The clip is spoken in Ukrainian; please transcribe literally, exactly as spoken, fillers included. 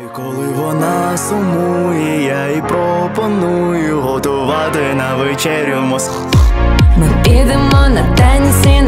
Коли вона сумує, я їй пропоную готувати на вечерю мозг. Ми підемо на танці